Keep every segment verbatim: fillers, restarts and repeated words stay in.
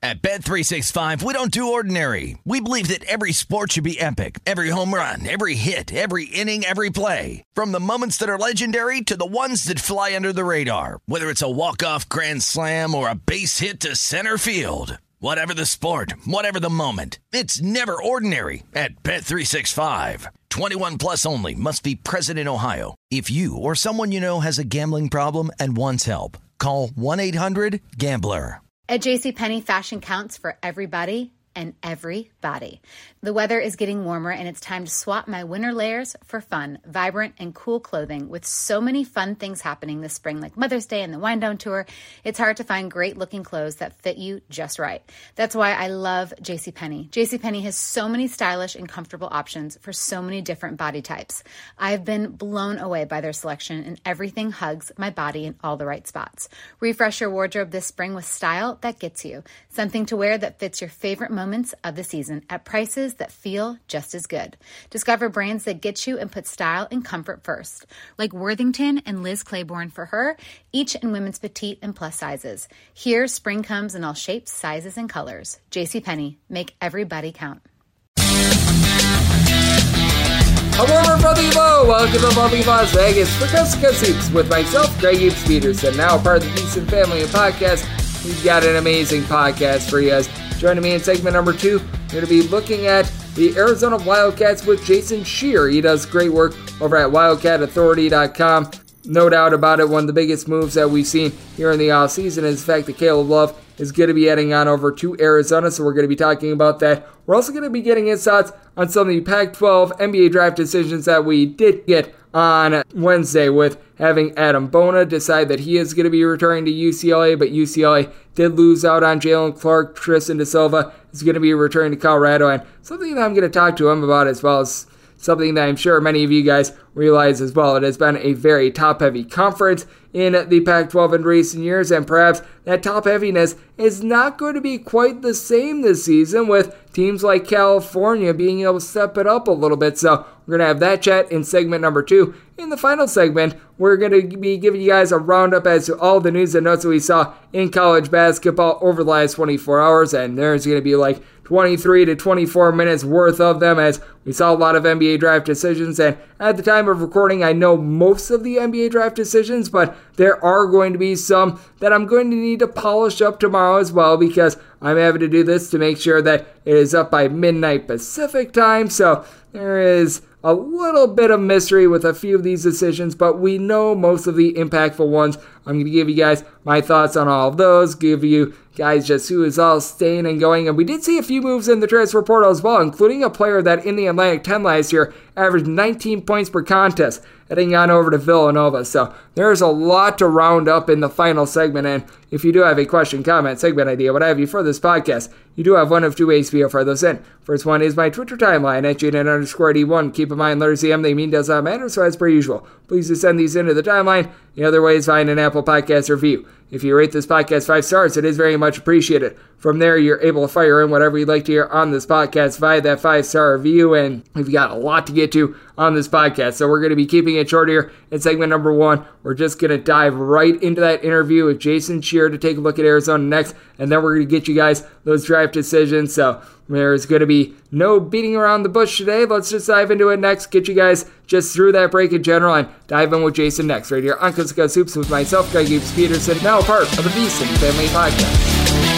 At Bet three sixty-five, we don't do ordinary. We believe that every sport should be epic. Every home run, every hit, every inning, every play. From the moments that are legendary to the ones that fly under the radar. Whether it's a walk-off grand slam or a base hit to center field. Whatever the sport, whatever the moment. It's never ordinary at Bet three sixty-five. twenty-one plus only. Must be present in Ohio. If you or someone you know has a gambling problem and wants help, call one eight hundred gambler. At JCPenney, fashion counts for everybody and everybody. The weather is getting warmer and it's time to swap my winter layers for fun, vibrant, and cool clothing. With so many fun things happening this spring, like Mother's Day and the Wind Down Tour, it's hard to find great looking clothes that fit you just right. That's why I love JCPenney. JCPenney has so many stylish and comfortable options for so many different body types. I've been blown away by their selection, and everything hugs my body in all the right spots. Refresh your wardrobe this spring with style that gets you. Something to wear that fits your favorite moments of the season at prices that feel just as good. Discover brands that get you and put style and comfort first, like Worthington and Liz Claiborne for her, each in women's petite and plus sizes. Here, spring comes in all shapes, sizes, and colors. JCPenney, make everybody count. Hello, everybody. Hello. Welcome to Loving Las Vegas for Coast to Coast Hoops with myself, Greg Hoops Peterson. Now part of the Decent Family Podcast. We've got an amazing podcast for you guys. Joining me in segment number two, we're going to be looking at the Arizona Wildcats with Jason Scheer. He does great work over at wildcat authority dot com. No doubt about it, one of the biggest moves that we've seen here in the offseason is the fact that Caleb Love is going to be heading on over to Arizona, so we're going to be talking about that. We're also going to be getting his thoughts on some of the Pac twelve N B A draft decisions that we did get on Wednesday, with having Adam Bona decide that he is going to be returning to U C L A, but U C L A did lose out on Jalen Clark. Tristan Da Silva is going to be returning to Colorado, and something that I'm going to talk to him about, as well as something that I'm sure many of you guys realize as well. It has been a very top-heavy conference in the Pac twelve in recent years, and perhaps that top-heaviness is not going to be quite the same this season, with teams like California being able to step it up a little bit. So we're going to have that chat in segment number two. In the final segment, we're going to be giving you guys a roundup as to all the news and notes that we saw in college basketball over the last twenty-four hours, and there's going to be like twenty-three to twenty-four minutes worth of them, as we saw a lot of N B A draft decisions. And at the time of recording, I know most of the N B A draft decisions, but there are going to be some that I'm going to need to polish up tomorrow as well, because I'm having to do this to make sure that it is up by midnight Pacific time. So there is a little bit of mystery with a few of these decisions, but we know most of the impactful ones. I'm going to give you guys my thoughts on all of those, give you guys just who is all staying and going. And we did see a few moves in the transfer portal as well, including a player that in the Atlantic ten last year averaged nineteen points per contest, heading on over to Villanova. So there's a lot to round up in the final segment. And if you do have a question, comment, segment idea, what have you for this podcast, you do have one of two ways to fire those in. First one is my Twitter timeline at Jaden underscore D one. Keep in mind, letters C M, they mean does not matter, so as per usual, please just send these into the timeline. The other way is find an Apple Podcast review. If you rate this podcast five stars, it is very much appreciated. From there, you're able to fire in whatever you'd like to hear on this podcast via that five-star review, and we've got a lot to get to on this podcast, so we're going to be keeping it short here in segment number one. We're just going to dive right into that interview with Jason Scheer to take a look at Arizona next, and then we're going to get you guys those draft decisions. So there's going to be no beating around the bush today. Let's just dive into it next, get you guys just through that break in general, and dive in with Jason next, right here on Coast to Coast Hoops with myself, Greg Hoops Peterson, now a part of the Decent Family Podcast.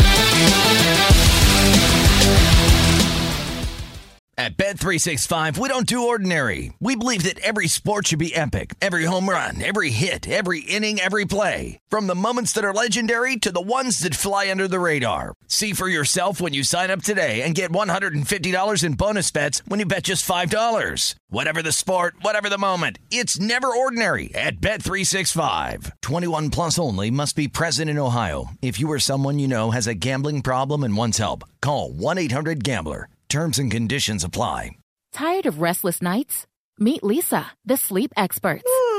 At Bet three sixty-five, we don't do ordinary. We believe that every sport should be epic. Every home run, every hit, every inning, every play. From the moments that are legendary to the ones that fly under the radar. See for yourself when you sign up today and get one hundred fifty dollars in bonus bets when you bet just five dollars. Whatever the sport, whatever the moment, it's never ordinary at Bet three sixty-five. twenty-one plus only. Must be present in Ohio. If you or someone you know has a gambling problem and wants help, call one eight hundred gambler. Terms and conditions apply. Tired of restless nights? Meet Leesa, the sleep experts.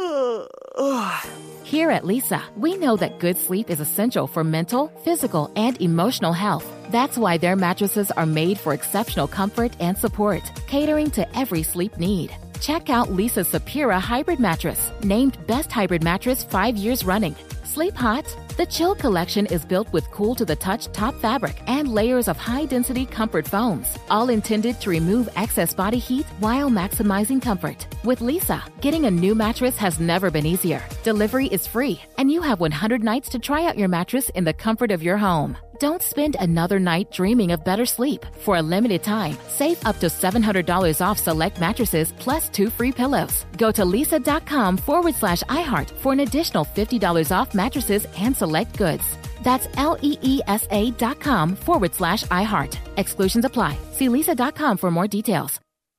Here at Leesa, we know that good sleep is essential for mental, physical, and emotional health. That's why their mattresses are made for exceptional comfort and support, catering to every sleep need. Check out Leesa's Sapira Hybrid Mattress, named Best Hybrid Mattress five years running. Sleep hot, The Chill collection is built with cool-to-the-touch top fabric and layers of high-density comfort foams, all intended to remove excess body heat while maximizing comfort. With Leesa, getting a new mattress has never been easier. Delivery is free, and you have one hundred nights to try out your mattress in the comfort of your home. Don't spend another night dreaming of better sleep. For a limited time, save up to seven hundred dollars off select mattresses plus two free pillows. Go to leesa.com forward slash iHeart for an additional fifty dollars off mattresses and select goods. That's L-E-E-S-A dot com forward slash iHeart. Exclusions apply. See leesa dot com for more details.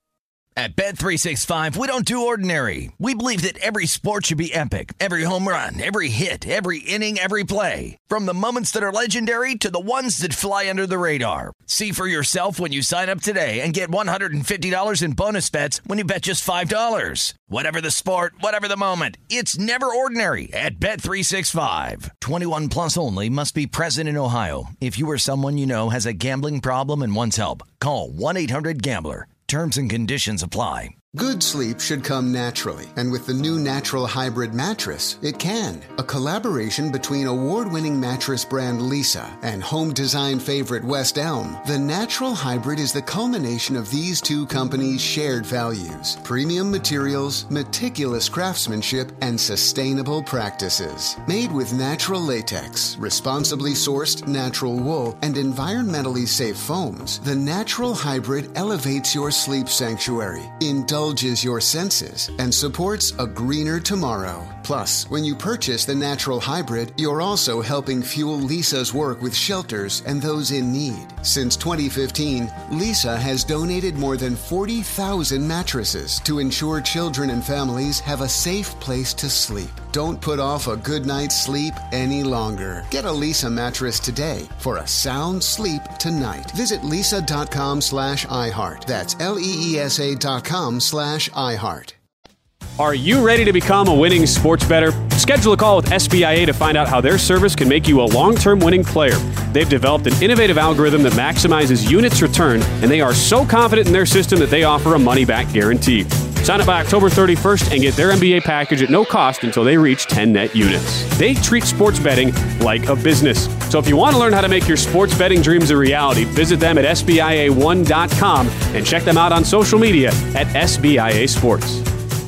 At Bet three sixty-five, we don't do ordinary. We believe that every sport should be epic. Every home run, every hit, every inning, every play. From the moments that are legendary to the ones that fly under the radar. See for yourself when you sign up today and get one hundred fifty dollars in bonus bets when you bet just five dollars. Whatever the sport, whatever the moment, it's never ordinary at Bet three sixty-five. twenty-one plus only. Must be present in Ohio. If you or someone you know has a gambling problem and wants help, call one eight hundred gambler. Terms and conditions apply. Good sleep should come naturally, and with the new Natural Hybrid mattress, it can. A collaboration between award-winning mattress brand Leesa and home design favorite West Elm, the Natural Hybrid is the culmination of these two companies' shared values: premium materials, meticulous craftsmanship, and sustainable practices. Made with natural latex, responsibly sourced natural wool, and environmentally safe foams, the Natural Hybrid elevates your sleep sanctuary, indulges your senses, and supports a greener tomorrow. Plus, when you purchase the Natural Hybrid, you're also helping fuel Leesa's work with shelters and those in need. Since twenty fifteen, Leesa has donated more than forty thousand mattresses to ensure children and families have a safe place to sleep. Don't put off a good night's sleep any longer. Get a Leesa mattress today for a sound sleep tonight. Visit leesa.com slash iHeart. That's L-E-E-S-A dot com slash iHeart. Are you ready to become a winning sports bettor? Schedule a call with S B I A to find out how their service can make you a long-term winning player. They've developed an innovative algorithm that maximizes units return, and they are so confident in their system that they offer a money-back guarantee. Sign up by October thirty-first and get their N B A package at no cost until they reach ten net units. They treat sports betting like a business. So if you want to learn how to make your sports betting dreams a reality, visit them at S B I A one dot com and check them out on social media at S B I A Sports.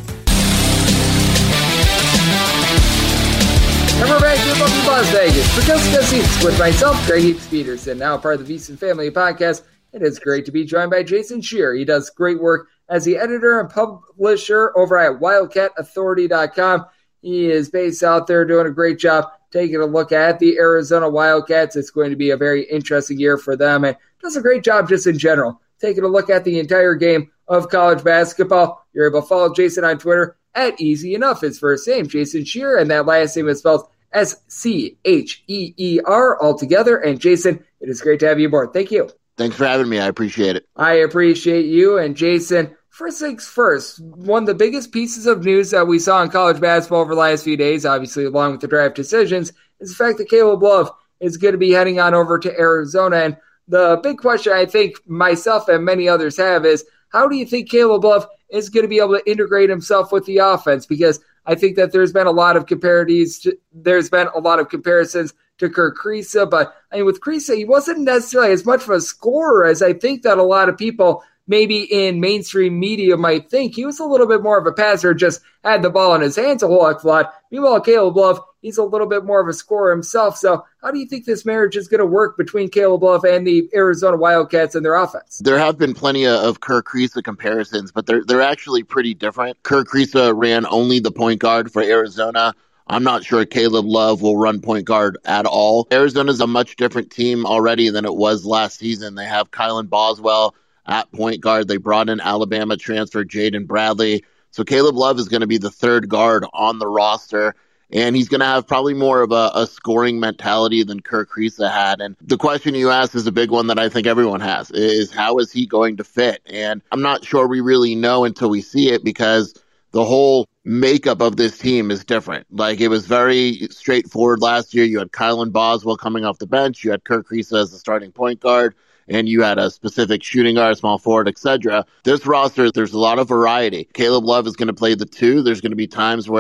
And we're back here in lovely Las Vegas for Jessica Seats with myself, Greg Heaps Peterson, now part of the VSiN Family Podcast. It is great to be joined by Jason Scheer. He does great work as the editor and publisher over at wildcat authority dot com. He is based out there doing a great job taking a look at the Arizona Wildcats. It's going to be a very interesting year for them, and does a great job just in general, taking a look at the entire game of college basketball. You're able to follow Jason on Twitter at Easy Enough. His first name, Jason Scheer, and that last name is spelled S C H E E R altogether. And Jason, it is great to have you aboard. Thank you. Thanks for having me. I appreciate it. I appreciate you. And Jason, first things first, one of the biggest pieces of news that we saw in college basketball over the last few days, obviously along with the draft decisions, is the fact that Caleb Love is going to be heading on over to Arizona. And the big question I think myself and many others have is, how do you think Caleb Love is going to be able to integrate himself with the offense? Because I think that there's been a lot of comparatives. There's been a lot of comparisons to Kerr Kriisa, but I mean, with Kriisa, he wasn't necessarily as much of a scorer as I think that a lot of people maybe in mainstream media might think. He was a little bit more of a passer, just had the ball in his hands a whole heck of a lot. Meanwhile, Caleb Love, he's a little bit more of a scorer himself. So how do you think this marriage is going to work between Caleb Love and the Arizona Wildcats and their offense? There have been plenty of Kerr Kriisa comparisons, but they're they're actually pretty different. Kerr Kriisa ran only the point guard for Arizona. I'm not sure Caleb Love will run point guard at all. Arizona's a much different team already than it was last season. They have Kylan Boswell at point guard. They brought in Alabama transfer Jaden Bradley. So Caleb Love is going to be the third guard on the roster, and he's going to have probably more of a, a scoring mentality than Kerr Kriisa had. And the question you asked is a big one that I think everyone has, is how is he going to fit? And I'm not sure we really know until we see it, because the whole makeup of this team is different. Like, it was very straightforward last year. You had Kylan Boswell coming off the bench. You had Kerr Kriisa as the starting point guard, and you had a specific shooting guard, small forward, et cetera. This roster, there's a lot of variety. Caleb Love is going to play the two. There's going to be times where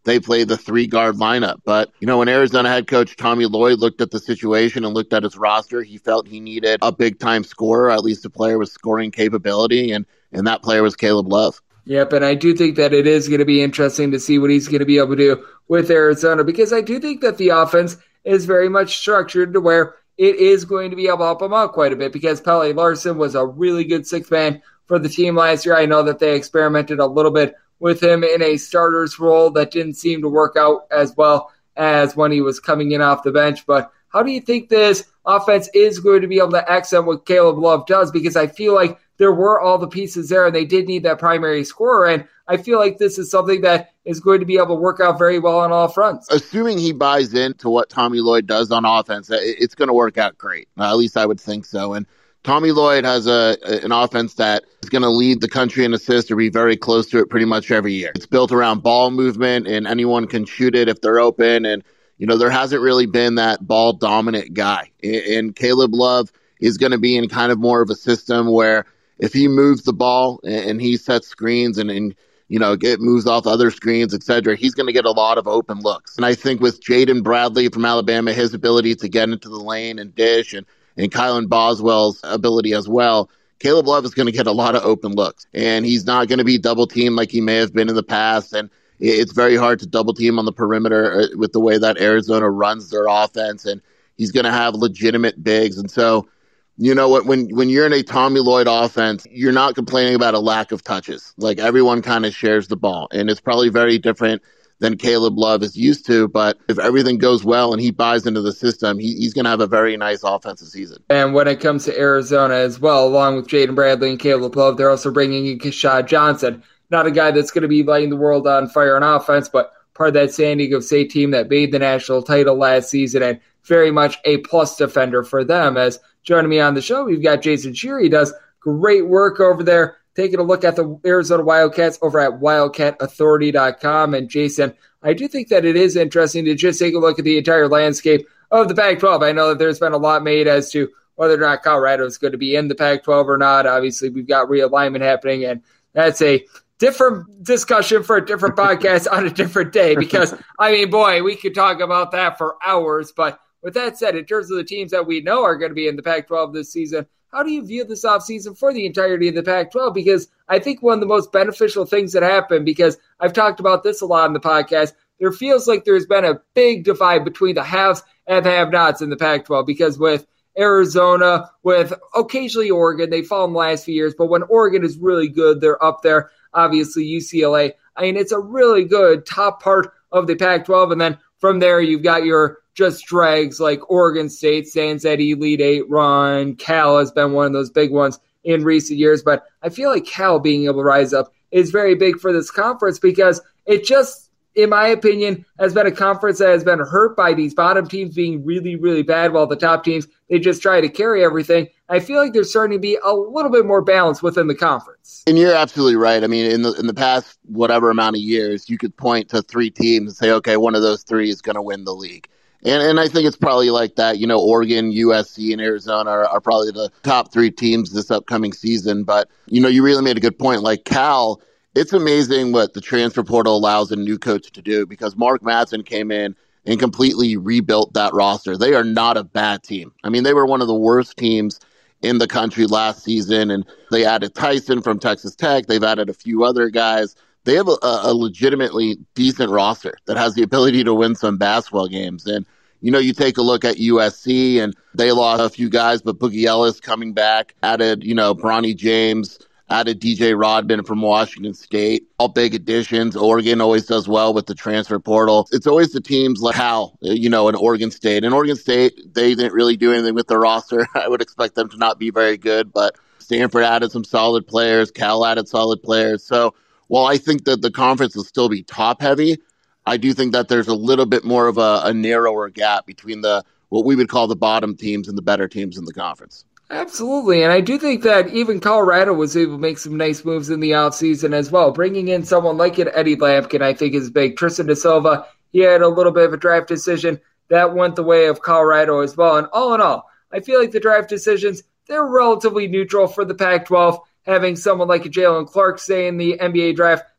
they play the three-guard lineup. But, you know, when Arizona head coach Tommy Lloyd looked at the situation and looked at his roster, he felt he needed a big-time scorer, at least a player with scoring capability, and, and that player was Caleb Love. Yep, and I do think that it is going to be interesting to see what he's going to be able to do with Arizona, because I do think that the offense is very much structured to where it is going to be able to help him out quite a bit, because Pelle Larsson was a really good sixth man for the team last year. I know that they experimented a little bit with him in a starter's role that didn't seem to work out as well as when he was coming in off the bench. But how do you think this offense is going to be able to accent what Caleb Love does? Because I feel like there were all the pieces there, and they did need that primary scorer, and I feel like this is something that is going to be able to work out very well on all fronts. Assuming he buys into what Tommy Lloyd does on offense, it's going to work out great. Uh, at least I would think so. And Tommy Lloyd has a an offense that is going to lead the country in assists or be very close to it pretty much every year. It's built around ball movement, and anyone can shoot it if they're open. And, you know, there hasn't really been that ball-dominant guy. And Caleb Love is going to be in kind of more of a system where if he moves the ball and he sets screens and, and you know, get moves off other screens, et cetera, he's going to get a lot of open looks. And I think with Jaden Bradley from Alabama, his ability to get into the lane and dish, and, and Kylan Boswell's ability as well, Caleb Love is going to get a lot of open looks. And he's not going to be double teamed like he may have been in the past. And it's very hard to double team on the perimeter with the way that Arizona runs their offense. And he's going to have legitimate bigs. And so, you know what, when when you're in a Tommy Lloyd offense, you're not complaining about a lack of touches. Like, everyone kind of shares the ball, and it's probably very different than Caleb Love is used to. But if everything goes well and he buys into the system, he, he's going to have a very nice offensive season. And when it comes to Arizona as well, along with Jaden Bradley and Caleb Love, they're also bringing in Keshad Johnson, not a guy that's going to be lighting the world on fire on offense, but part of that San Diego State team that made the national title last season, and very much a plus defender for them. As joining me on the show, we've got Jason Shearer. He does great work over there, taking a look at the Arizona Wildcats over at wildcat authority dot com. And Jason, I do think that it is interesting to just take a look at the entire landscape of the Pac twelve. I know that there's been a lot made as to whether or not Colorado is going to be in the Pac twelve or not. Obviously, we've got realignment happening, and that's a different discussion for a different podcast on a different day, because, I mean, boy, we could talk about that for hours. But with that said, in terms of the teams that we know are going to be in the Pac twelve this season, how do you view this offseason for the entirety of the Pac twelve? Because I think one of the most beneficial things that happened, because I've talked about this a lot in the podcast, there feels like there's been a big divide between the haves and the have-nots in the Pac twelve, because with Arizona, with occasionally Oregon, they've fallen the last few years, but when Oregon is really good, they're up there. Obviously, U C L A. I mean, it's a really good top part of the Pac twelve, and then from there, you've got your just drags like Oregon State, stands that Elite Eight run. Cal has been one of those big ones in recent years, but I feel like Cal being able to rise up is very big for this conference, because it just, in my opinion, has been a conference that has been hurt by these bottom teams being really, really bad, while the top teams, they just try to carry everything. I feel like there's starting to be a little bit more balance within the conference. And you're absolutely right. I mean, in the in the past whatever amount of years, you could point to three teams and say, okay, one of those three is going to win the league. And and I think it's probably like that. You know, Oregon, U S C, and Arizona are, are probably the top three teams this upcoming season. But, you know, you really made a good point. Like Cal, it's amazing what the transfer portal allows a new coach to do, because Mark Madsen came in and completely rebuilt that roster. They are not a bad team. I mean, they were one of the worst teams in the country last season, and they added Tyson from Texas Tech. They've added a few other guys. They have a, a legitimately decent roster that has the ability to win some basketball games. And, you know, you take a look at U S C, and they lost a few guys, but Boogie Ellis coming back, added, you know, Bronny James, added D J Rodman from Washington State. All big additions. Oregon always does well with the transfer portal. It's always the teams like Cal, you know, and Oregon State. And Oregon State, they didn't really do anything with their roster. I would expect them to not be very good, but Stanford added some solid players. Cal added solid players. So while I think that the conference will still be top heavy, I do think that there's a little bit more of a, a narrower gap between the what we would call the bottom teams and the better teams in the conference. Absolutely, and I do think that even Colorado was able to make some nice moves in the offseason as well. Bringing in someone like an Eddie Lampkin, I think, is big. Tristan Da Silva, he had a little bit of a draft decision that went the way of Colorado as well. And all in all, I feel like the draft decisions, they're relatively neutral for the Pac twelve. Having someone like a Jalen Clark stay in the N B A draft,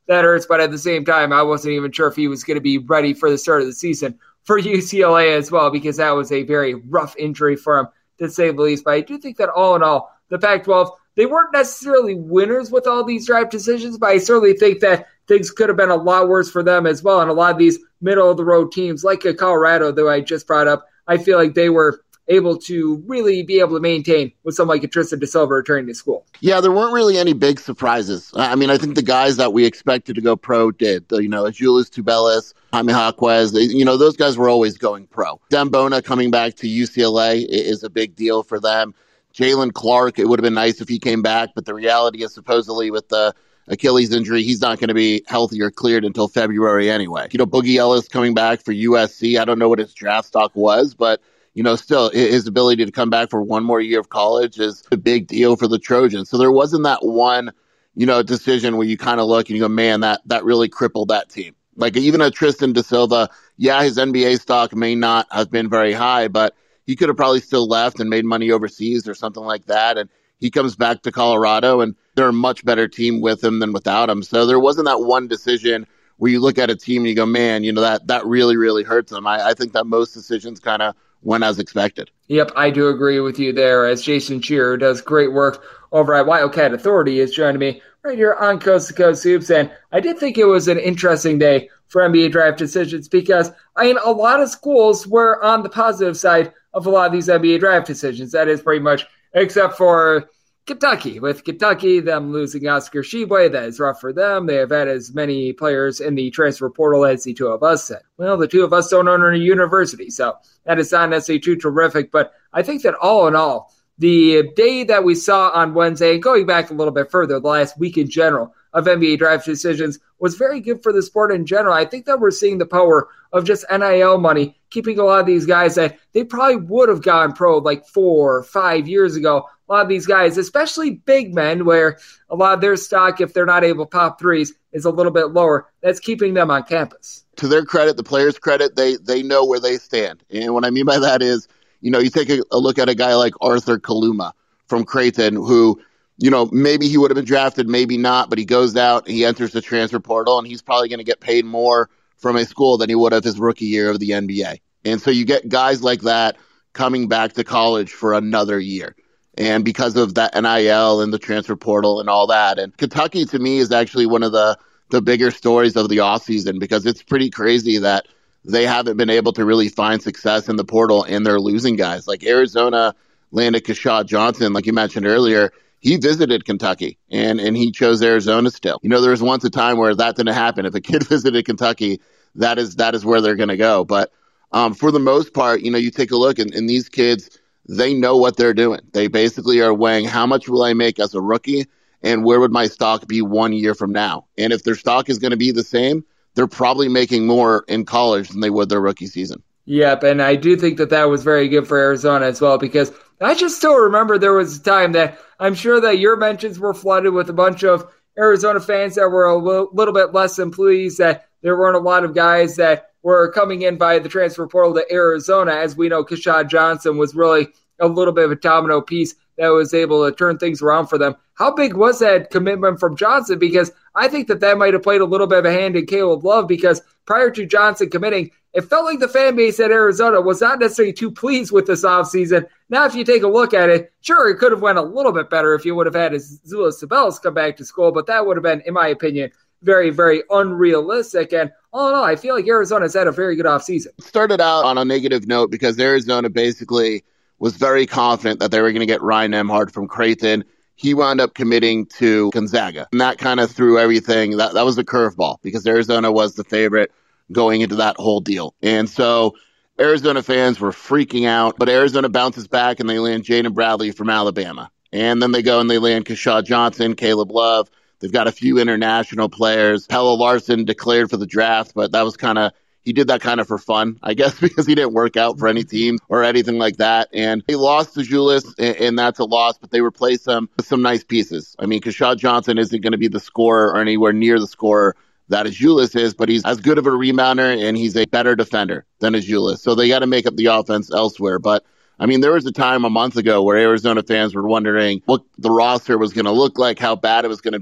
that hurts. But at the same time, I wasn't even sure if he was going to be ready for the start of the season for U C L A as well, because that was a very rough injury for him, to say the least. But I do think that all in all, the Pac twelve, they weren't necessarily winners with all these draft decisions, but I certainly think that things could have been a lot worse for them as well. And a lot of these middle-of-the-road teams, like a Colorado, though I just brought up, I feel like they were able to really be able to maintain with someone like a Tristan da Silva returning to school. Yeah, there weren't really any big surprises. I mean, I think the guys that we expected to go pro did. You know, Julius Tubelis, Jaime Jaquez, they, you know, those guys were always going pro. Dembona coming back to U C L A is a big deal for them. Jalen Clark, it would have been nice if he came back, but the reality is supposedly with the Achilles injury, he's not going to be healthy or cleared until February anyway. You know, Boogie Ellis coming back for U S C. I don't know what his draft stock was, but you know, still, his ability to come back for one more year of college is a big deal for the Trojans. So there wasn't that one, you know, decision where you kind of look and you go, man, that that really crippled that team. Like even a Tristan da Silva, yeah, his N B A stock may not have been very high, but he could have probably still left and made money overseas or something like that. And he comes back to Colorado, and they're a much better team with him than without him. So there wasn't that one decision where you look at a team and you go, man, you know, that that really, really hurts them. I, I think that most decisions kind of went as expected. Yep, I do agree with you there, as Jason Shearer does great work over at Wildcat Authority is joining me right here on Coast to Coast Hoops. And I did think it was an interesting day for N B A draft decisions because, I mean, a lot of schools were on the positive side of a lot of these N B A draft decisions. That is pretty much, except for Kentucky. With Kentucky, them losing Oscar Tshiebwe, that is rough for them. They have had as many players in the transfer portal as the two of us said. Well, the two of us don't own a university, so that is not necessarily too terrific. But I think that all in all, the day that we saw on Wednesday, and going back a little bit further, the last week in general of N B A draft decisions was very good for the sport in general. I think that we're seeing the power of just N I L money, keeping a lot of these guys that they probably would have gone pro like four or five years ago. A lot of these guys, especially big men, where a lot of their stock, if they're not able to pop threes, is a little bit lower. That's keeping them on campus. To their credit, the players' credit, they they know where they stand. And what I mean by that is, you know, you take a, a look at a guy like Arthur Kaluma from Creighton, who, you know, maybe he would have been drafted, maybe not, but he goes out, he enters the transfer portal, and he's probably going to get paid more from a school than he would have his rookie year of the N B A. And so you get guys like that coming back to college for another year. And because of that N I L and the transfer portal and all that. And Kentucky, to me, is actually one of the, the bigger stories of the offseason, because it's pretty crazy that they haven't been able to really find success in the portal, and they're losing guys. Like Arizona landed Keshad Johnson, like you mentioned earlier. He visited Kentucky, and, and he chose Arizona still. You know, there was once a time where that didn't happen. If a kid visited Kentucky, that is that is where they're going to go. But um, for the most part, you know, you take a look, and, and these kids, they know what they're doing. They basically are weighing how much will I make as a rookie, and where would my stock be one year from now? And if their stock is going to be the same, they're probably making more in college than they would their rookie season. Yep, and I do think that that was very good for Arizona as well, because I just still remember there was a time that I'm sure that your mentions were flooded with a bunch of Arizona fans that were a little, little bit less than pleased that there weren't a lot of guys that were coming in by the transfer portal to Arizona. As we know, Keshad Johnson was really a little bit of a domino piece that was able to turn things around for them. How big was that commitment from Johnson? Because I think that that might have played a little bit of a hand in Caleb Love, because prior to Johnson committing, it felt like the fan base at Arizona was not necessarily too pleased with this offseason. Now, if you take a look at it, sure, it could have went a little bit better if you would have had Julius Tubelis come back to school, but that would have been, in my opinion, very, very unrealistic. And all in all, I feel like Arizona's had a very good offseason. It started out on a negative note because Arizona basically was very confident that they were going to get Ryan Nembhard from Creighton. He wound up committing to Gonzaga, and that kind of threw everything. That, that was a curveball because Arizona was the favorite going into that whole deal. And so Arizona fans were freaking out, but Arizona bounces back and they land Jaden Bradley from Alabama. And then they go and they land Keshad Johnson, Caleb Love. They've got a few international players. Pelle Larsson declared for the draft, but that was kind of, he did that kind of for fun, I guess, because he didn't work out for any team or anything like that. And they lost to Julius, and, and that's a loss, but they replaced him with some nice pieces. I mean, Keshad Johnson isn't going to be the scorer or anywhere near the scorer that as Julius is, but he's as good of a rebounder and he's a better defender than as Julius. So they got to make up the offense elsewhere. But I mean, there was a time a month ago where Arizona fans were wondering what the roster was going to look like, how bad it was going to be. And,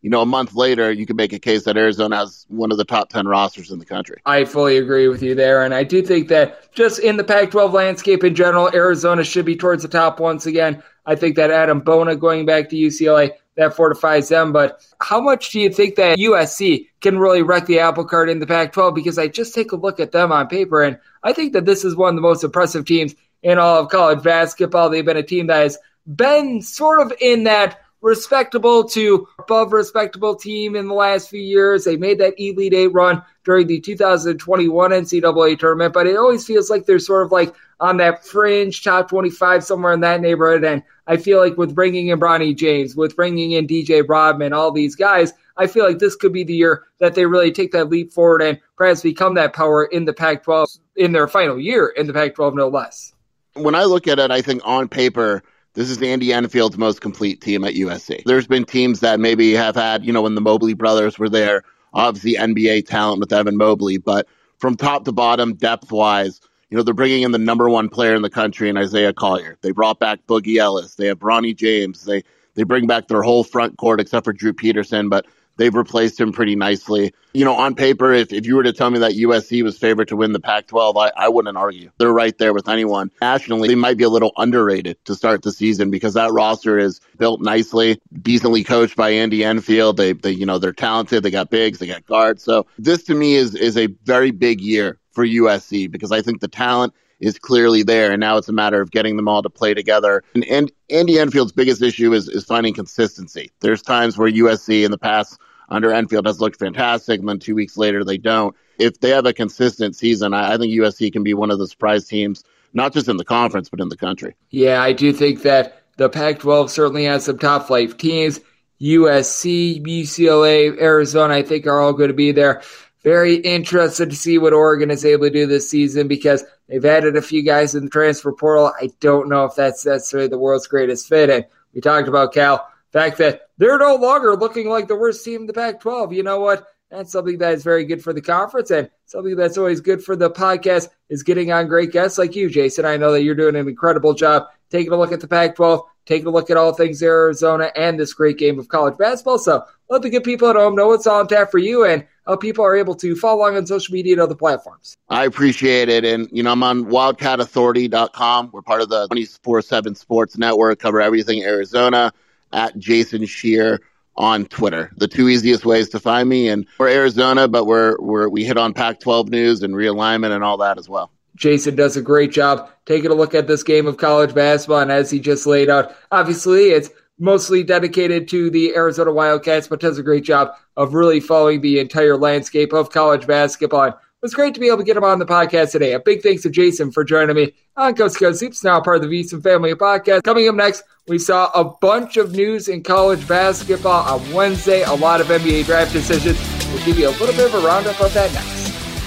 you know, a month later, you can make a case that Arizona has one of the top ten rosters in the country. I fully agree with you there, and I do think that just in the Pac twelve landscape in general, Arizona should be towards the top once again. I think that Adam Bona going back to U C L A, that fortifies them. But how much do you think that U S C can really wreck the apple cart in the Pac twelve? Because I just take a look at them on paper, and I think that this is one of the most impressive teams in all of college basketball. They've been a team that has been sort of in that respectable to above respectable team in the last few years. They made that Elite Eight run during the two thousand twenty-one N C double A tournament, but it always feels like they're sort of like on that fringe top twenty-five, somewhere in that neighborhood. And I feel like with bringing in Bronny James, with bringing in D J Rodman, all these guys, I feel like this could be the year that they really take that leap forward and perhaps become that power in the Pac twelve in their final year in the Pac twelve, no less. When I look at it, I think on paper, this is Andy Enfield's most complete team at U S C. There's been teams that maybe have had, you know, when the Mobley brothers were there, obviously N B A talent with Evan Mobley, but from top to bottom, depth-wise, you know, they're bringing in the number one player in the country in Isaiah Collier. They brought back Boogie Ellis. They have Bronny James. They they bring back their whole front court except for Drew Peterson, but they've replaced him pretty nicely. You know, on paper, if, if you were to tell me that U S C was favored to win the Pac twelve, I, I wouldn't argue. They're right there with anyone. Nationally, they might be a little underrated to start the season because that roster is built nicely, decently coached by Andy Enfield. They, they you know, they're talented. They got bigs. They got guards. So this to me is is a very big year for U S C because I think the talent is clearly there, and now it's a matter of getting them all to play together. And, and Andy Enfield's biggest issue is, is finding consistency. There's times where U S C in the past under Enfield has looked fantastic, and then two weeks later they don't. If they have a consistent season, I, I think U S C can be one of the surprise teams, not just in the conference, but in the country. Yeah, I do think that the Pac twelve certainly has some top-flight teams. U S C, U C L A, Arizona, I think are all going to be there. Very interested to see what Oregon is able to do this season because they've added a few guys in the transfer portal. I don't know if that's necessarily the world's greatest fit. And we talked about Cal, the fact that they're no longer looking like the worst team in the Pac twelve. You know what? That's something that is very good for the conference, and something that's always good for the podcast is getting on great guests like you, Jason. I know that you're doing an incredible job taking a look at the Pac twelve, taking a look at all things Arizona and this great game of college basketball. So let the good people at home know what's all on tap for you and how people are able to follow along on social media and other platforms. I appreciate it. And, you know, I'm on wildcat authority dot com. We're part of the twenty-four seven Sports Network, cover everything Arizona, at Jason Scheer on Twitter. The two easiest ways to find me. And we're Arizona, but we're, we're we hit on Pac twelve news and realignment and all that as well. Jason does a great job taking a look at this game of college basketball, and as he just laid out, obviously it's mostly dedicated to the Arizona Wildcats, but does a great job of really following the entire landscape of college basketball. And it was great to be able to get him on the podcast today. A big thanks to Jason for joining me on Coast to Coast Hoops, now part of the VSiN Family Podcast. Coming up next, we saw a bunch of news in college basketball on Wednesday, a lot of N B A draft decisions. We'll give you a little bit of a roundup of that next.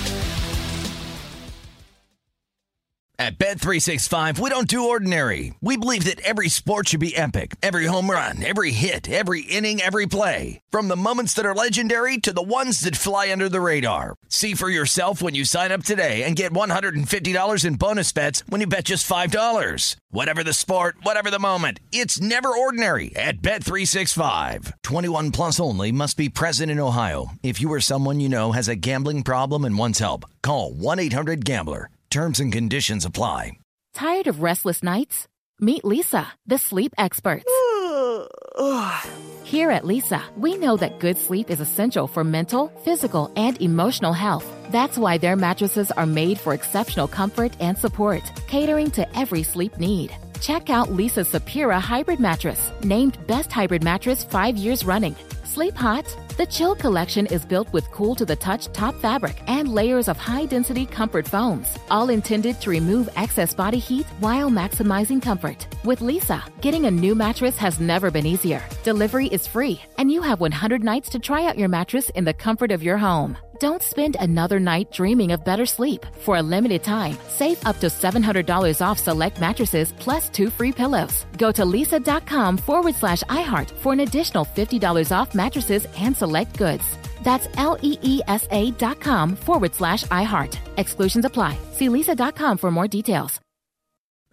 At Bet three sixty-five, we don't do ordinary. We believe that every sport should be epic. Every home run, every hit, every inning, every play. From the moments that are legendary to the ones that fly under the radar. See for yourself when you sign up today and get one hundred fifty dollars in bonus bets when you bet just five dollars. Whatever the sport, whatever the moment, it's never ordinary at Bet three sixty-five. twenty-one plus only. Must be present in Ohio. If you or someone you know has a gambling problem and wants help, call one eight hundred gambler. Terms and conditions apply. Tired of restless nights? Meet Leesa, the sleep experts. Here at Leesa, we know that good sleep is essential for mental, physical, and emotional health. That's why their mattresses are made for exceptional comfort and support, catering to every sleep need. Check out Leesa's Sapira Hybrid Mattress, named Best Hybrid Mattress five years running. Sleep hot? The Chill Collection is built with cool-to-the-touch top fabric and layers of high-density comfort foams, all intended to remove excess body heat while maximizing comfort. With Leesa, getting a new mattress has never been easier. Delivery is free, and you have one hundred nights to try out your mattress in the comfort of your home. Don't spend another night dreaming of better sleep. For a limited time, save up to seven hundred dollars off select mattresses plus two free pillows. Go to leesa.com forward slash iHeart for an additional fifty dollars off mattresses and select goods. That's L-E-E-S-A dot com forward slash iHeart. Exclusions apply. See leesa dot com for more details.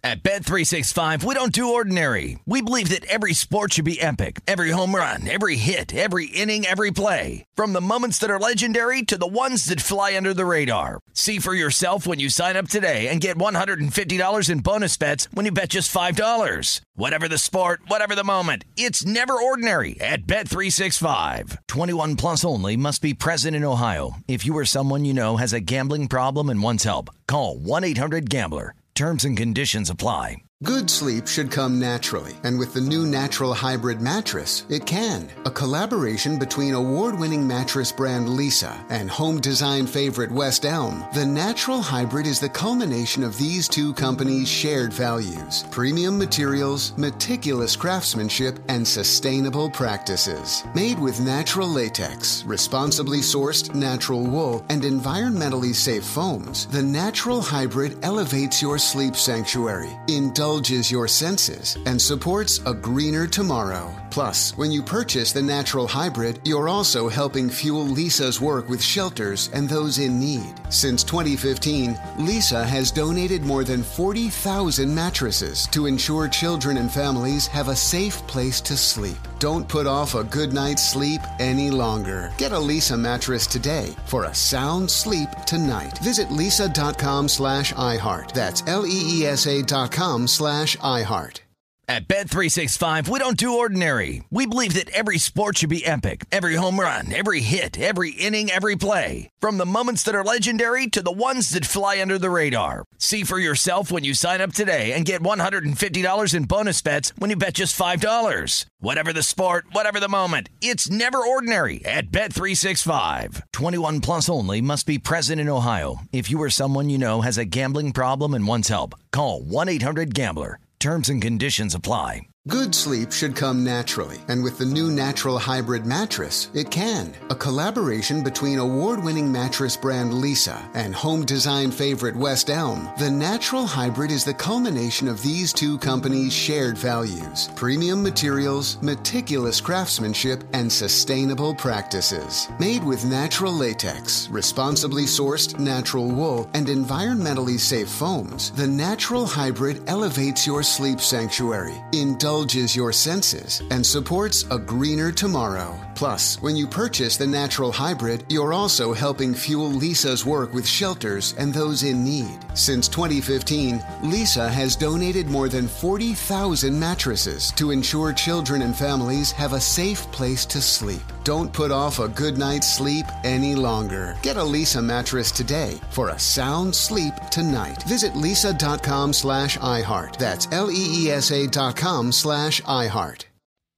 At Bet three sixty-five, we don't do ordinary. We believe that every sport should be epic. Every home run, every hit, every inning, every play. From the moments that are legendary to the ones that fly under the radar. See for yourself when you sign up today and get one hundred fifty dollars in bonus bets when you bet just five dollars. Whatever the sport, whatever the moment, it's never ordinary at Bet three sixty-five. twenty-one plus only. Must be present in Ohio. If you or someone you know has a gambling problem and wants help, call one eight hundred gambler. Terms and conditions apply. Good sleep should come naturally, and with the new Natural Hybrid mattress, it can. A collaboration between award-winning mattress brand Leesa and home design favorite West Elm, the Natural Hybrid is the culmination of these two companies' shared values: premium materials, meticulous craftsmanship, and sustainable practices. Made with natural latex, responsibly sourced natural wool, and environmentally safe foams, the Natural Hybrid elevates your sleep sanctuary, indulges your senses, and supports a greener tomorrow. Plus, when you purchase the Natural Hybrid, you're also helping fuel Leesa's work with shelters and those in need. Since twenty fifteen, Leesa has donated more than forty thousand mattresses to ensure children and families have a safe place to sleep. Don't put off a good night's sleep any longer. Get a Leesa mattress today for a sound sleep tonight. Visit leesa.com slash iHeart. That's L-E-E-S-A dot com slash iHeart. At Bet three sixty-five, we don't do ordinary. We believe that every sport should be epic. Every home run, every hit, every inning, every play. From the moments that are legendary to the ones that fly under the radar. See for yourself when you sign up today and get one hundred fifty dollars in bonus bets when you bet just five dollars. Whatever the sport, whatever the moment, it's never ordinary at Bet three sixty-five. twenty-one plus only. Must be present in Ohio. If you or someone you know has a gambling problem and wants help, call one eight hundred gambler. Terms and conditions apply. Good sleep should come naturally, and with the new Natural Hybrid mattress, it can. A collaboration between award-winning mattress brand Leesa and home design favorite West Elm, the Natural Hybrid is the culmination of these two companies' shared values: premium materials, meticulous craftsmanship, and sustainable practices. Made with natural latex, responsibly sourced natural wool, and environmentally safe foams, the Natural Hybrid elevates your sleep sanctuary, indulges your senses, and supports a greener tomorrow. Plus, when you purchase the Natural Hybrid, you're also helping fuel Leesa's work with shelters and those in need. Since twenty fifteen, Leesa has donated more than forty thousand mattresses to ensure children and families have a safe place to sleep. Don't put off a good night's sleep any longer. Get a Leesa mattress today for a sound sleep tonight. Visit leesa.com slash iHeart. That's L-E-E-S-A dot com slash iHeart.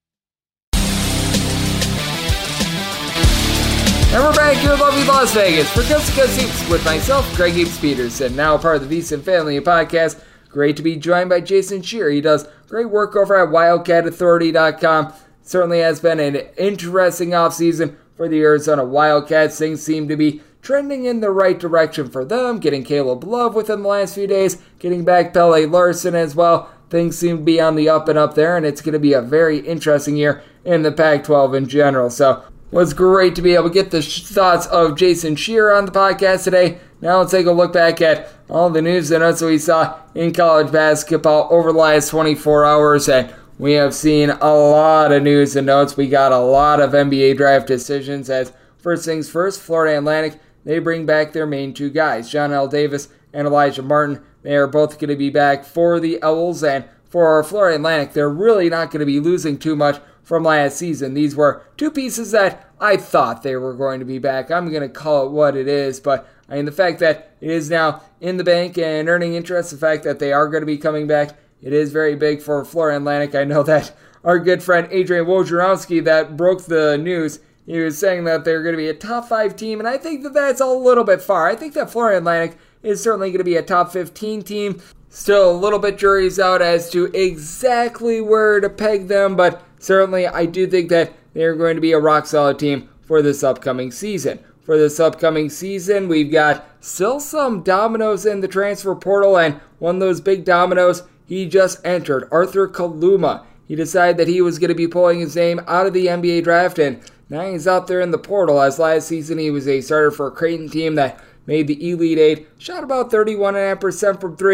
And we're back here in lovely Las Vegas for Coast to Coast Hoops with myself, Greg Gibbs Peterson, now part of the VSiN Family Podcast. Great to be joined by Jason Scheer. He does great work over at wildcat authority dot com. Certainly has been an interesting offseason for the Arizona Wildcats. Things seem to be trending in the right direction for them, getting Caleb Love within the last few days, getting back Pele Larson as well. Things seem to be on the up and up there, and it's going to be a very interesting year in the Pac twelve in general. So it was great to be able to get the sh- thoughts of Jason Scheer on the podcast today. Now let's take a look back at all the news and notes that we saw in college basketball over the last twenty-four hours. And we have seen a lot of news and notes. We got a lot of N B A draft decisions. As first things first, Florida Atlantic, they bring back their main two guys, John L. Davis and Elijah Martin. They are both going to be back for the Owls. And for Florida Atlantic, they're really not going to be losing too much from last season. These were two pieces that I thought they were going to be back. I'm going to call it what it is, but I mean, the fact that it is now in the bank and earning interest, the fact that they are going to be coming back, it is very big for Florida Atlantic. I know that our good friend Adrian Wojnarowski that broke the news, he was saying that they're going to be a top five team, and I think that that's a little bit far. I think that Florida Atlantic is certainly going to be a top fifteen team. Still a little bit jury's out as to exactly where to peg them, but certainly I do think that they're going to be a rock-solid team for this upcoming season. For this upcoming season, we've got still some dominoes in the transfer portal, and one of those big dominoes, he just entered, Arthur Kaluma. He decided that he was going to be pulling his name out of the N B A draft, and now he's out there in the portal, as last season he was a starter for a Creighton team that made the Elite Eight, shot about thirty-one point five percent from three,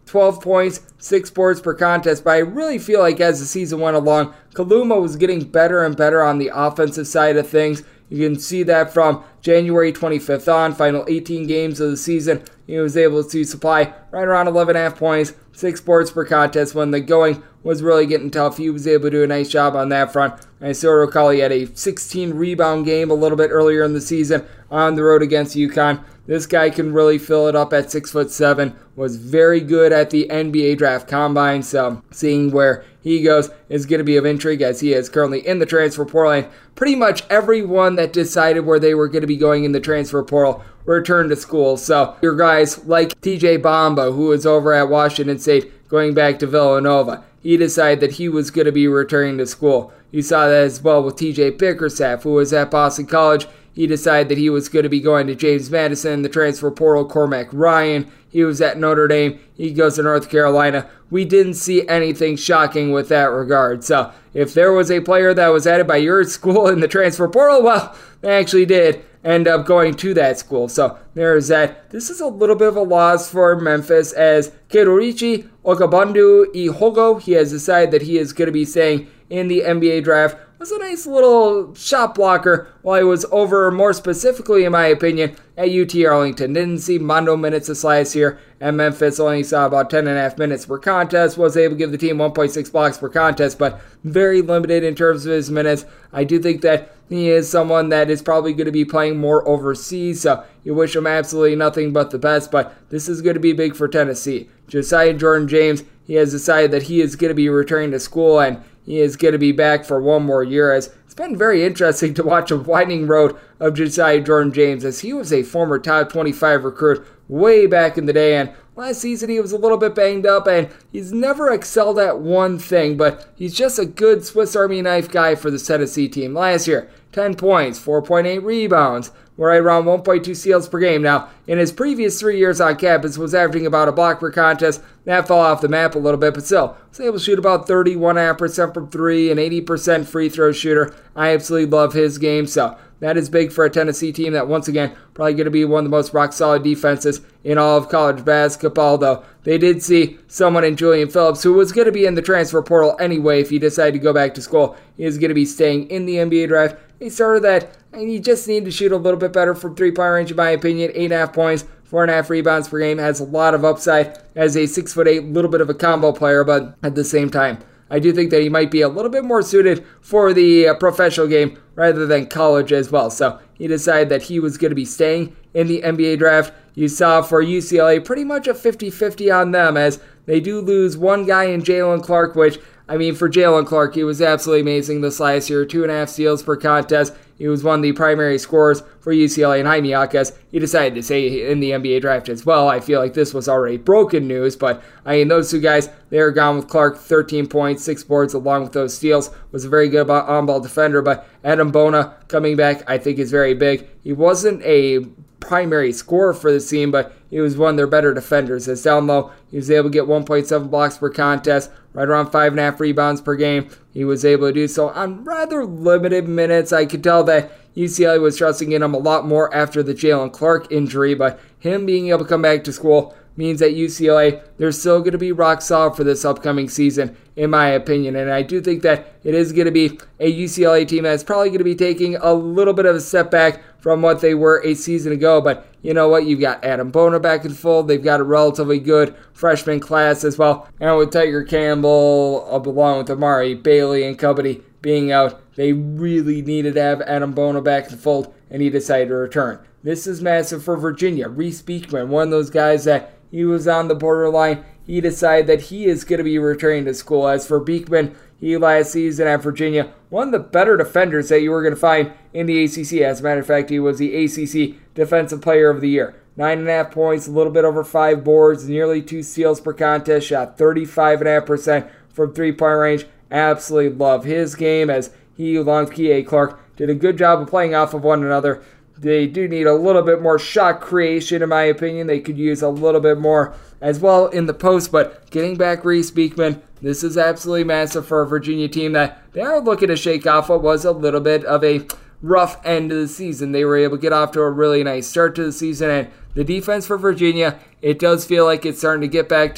twelve points, six boards per contest, but I really feel like as the season went along, Kaluma was getting better and better on the offensive side of things. You can see that from January twenty-fifth on, final eighteen games of the season, he was able to supply right around eleven point five points, six boards per contest. When the going was really getting tough, he was able to do a nice job on that front. I still recall he had a sixteen rebound game a little bit earlier in the season on the road against UConn. This guy can really fill it up at six foot seven, was very good at the N B A draft combine, so seeing where he goes is going to be of intrigue as he is currently in the transfer portal, and pretty much everyone that decided where they were going to be going in the transfer portal returned to school. So your guys like T J Bamba, who was over at Washington State going back to Villanova, he decided that he was going to be returning to school. You saw that as well with T J Bickerstaff, who was at Boston College. He decided that he was going to be going to James Madison, the transfer portal. Cormac Ryan, he was at Notre Dame. He goes to North Carolina. We didn't see anything shocking with that regard. So if there was a player that was added by your school in the transfer portal, well, they actually did end up going to that school. So there's that. This is a little bit of a loss for Memphis as Keruichi Okabandu Ihogo, he has decided that he is going to be staying in the N B A draft. Was a nice little shot blocker while he was over, more specifically in my opinion, at U T Arlington. Didn't see mondo minutes this last year, and Memphis only saw about ten point five minutes per contest. Was able to give the team one point six blocks per contest, but very limited in terms of his minutes. I do think that he is someone that is probably going to be playing more overseas, so you wish him absolutely nothing but the best, but this is going to be big for Tennessee. Josiah Jordan James, he has decided that he is going to be returning to school, and he is going to be back for one more year, as it's been very interesting to watch a winding road of Josiah Jordan James, as he was a former top twenty-five recruit way back in the day, and last season he was a little bit banged up, and he's never excelled at one thing, but he's just a good Swiss Army knife guy for the Tennessee team. Last year, ten points, four point eight rebounds, right around one point two steals per game. Now, in his previous three years on campus, was averaging about a block per contest. That fell off the map a little bit, but still, was able to shoot about thirty-one point five percent from three, an eighty percent free throw shooter. I absolutely love his game, so that is big for a Tennessee team that, once again, probably going to be one of the most rock-solid defenses in all of college basketball, though they did see someone in Julian Phillips, who was going to be in the transfer portal anyway if he decided to go back to school. He is going to be staying in the N B A draft. He started that, and you just need to shoot a little bit better from three-point range, in my opinion. eight point five points, four point five rebounds per game, has a lot of upside as a six foot eight, little bit of a combo player, but at the same time, I do think that he might be a little bit more suited for the uh, professional game rather than college as well. So he decided that he was going to be staying in the N B A draft. You saw for U C L A pretty much a fifty-fifty on them, as they do lose one guy in Jalen Clark, which, I mean, for Jalen Clark, he was absolutely amazing this last year. Two and a half steals per contest. He was one of the primary scorers for U C L A, and Jaime Jaquez, he decided to stay in the N B A draft as well. I feel like this was already broken news, but I mean, those two guys, they are gone with Clark. thirteen points, six boards along with those steals. Was a very good on-ball defender, but Adam Bona coming back, I think, is very big. He wasn't a primary scorer for the team, but he was one of their better defenders. As down low, he was able to get one point seven blocks per contest, right around five point five rebounds per game. He was able to do so on rather limited minutes. I could tell that U C L A was trusting in him a lot more after the Jalen Clark injury, but him being able to come back to school means that U C L A, they're still going to be rock solid for this upcoming season, in my opinion. And I do think that it is going to be a U C L A team that's probably going to be taking a little bit of a step back from what they were a season ago. But you know what? You've got Adam Bona back in full. They've got a relatively good freshman class as well. And with Tiger Campbell, along with Amari Bailey and company being out, they really needed to have Adam Bona back in the fold, and he decided to return. This is massive for Virginia. Reese Beekman, one of those guys that he was on the borderline. He decided that he is going to be returning to school. As for Beekman, he last season at Virginia, one of the better defenders that you were going to find in the A C C. As a matter of fact, he was the A C C Defensive Player of the Year. Nine and a half points, a little bit over five boards, nearly two steals per contest, shot thirty-five point five percent from three-point range. Absolutely love his game, as he, along with Kihei Clark, did a good job of playing off of one another. They do need a little bit more shot creation, in my opinion. They could use a little bit more as well in the post, but getting back Reese Beekman, this is absolutely massive for a Virginia team that they are looking to shake off what was a little bit of a rough end of the season. They were able to get off to a really nice start to the season, and the defense for Virginia, it does feel like it's starting to get back to